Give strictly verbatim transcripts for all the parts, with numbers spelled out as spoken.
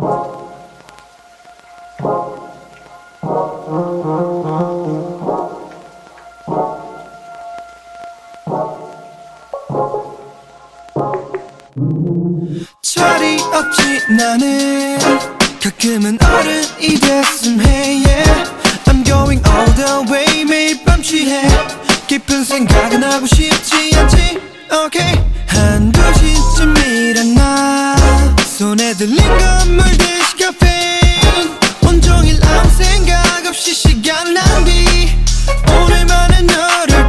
철이 없지 나는 가끔은 어른이 됐음 해 yeah. I'm going all the way 매일 밤 취해 깊은 생각은 하고 싶지 않지 okay. 한두 시쯤이란 손에 들린 건물 대신 카페인 온종일 아무 생각 없이 시간 낭비 오늘만은 너를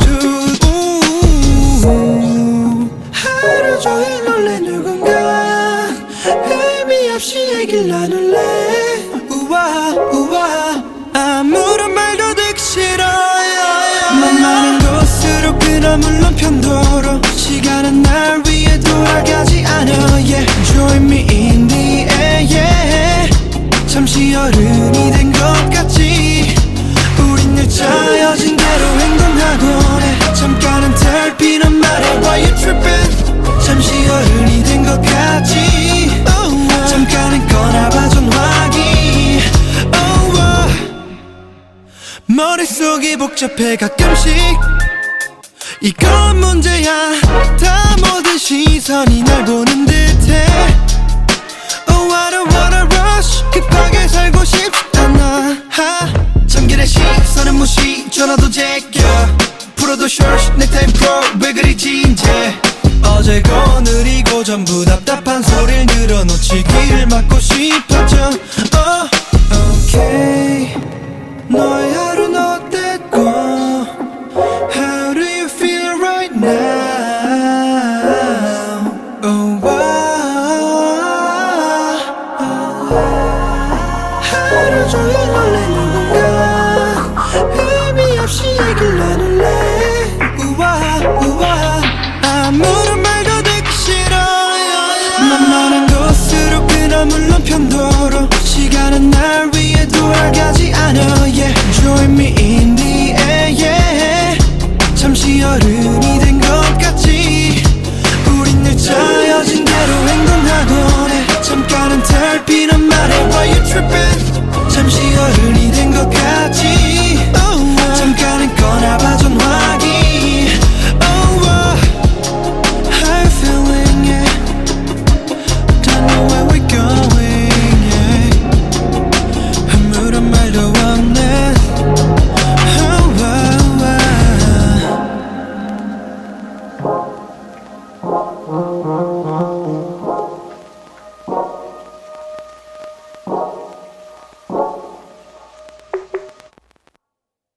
두고 하루 종일 놀래 누군가 의미 없이 얘기를 나눌래 우와 우와 아무런 말도 듣기 싫어 만만한 곳으로 끊어 물론 편도로 시간은 날 위해 돌아가지 않아 yeah. Join me in the air yeah. 잠시 어른이 된 것 같지 우린 늘 짜여진 대로 행동하곤 해 잠깐은 텔피는 말해 Why you tripping 잠시 어른이 된 것 같지 oh, uh. 잠깐은 꺼놔봐 전화기 oh, uh. 머릿속이 복잡해 가끔씩 이건 문제야 다 모든 시선이 날 보는 듯해 Oh I don't wanna rush 급하게 살고 싶지 않아 하 잠길의 시선은 무시 전화도 제껴 풀어도 short 넥타이 pro 왜 그리지 이제 어제고 오늘이고 전부 답답한 소리를 늘어놓치기를 막고 싶었죠 oh, okay 너의 하루는 어땠고 How do you feel right now oh, wow. 하루 종일 놀래 누군가 의미 없이 얘기를 나눌래 우와 우와 아무런 말도 듣기 싫어 만만한 곳으로 끊어 물론 편도로 시간은 날 위해 돌아가지 않아 yeah. Join me in the air yeah. 잠시 어른이 된 것 같지 우린 늘 짜여진 대로 행동하곤 해 잠깐은 텔피는 말해 Why you tripping 잠시 어른이 된 것 같지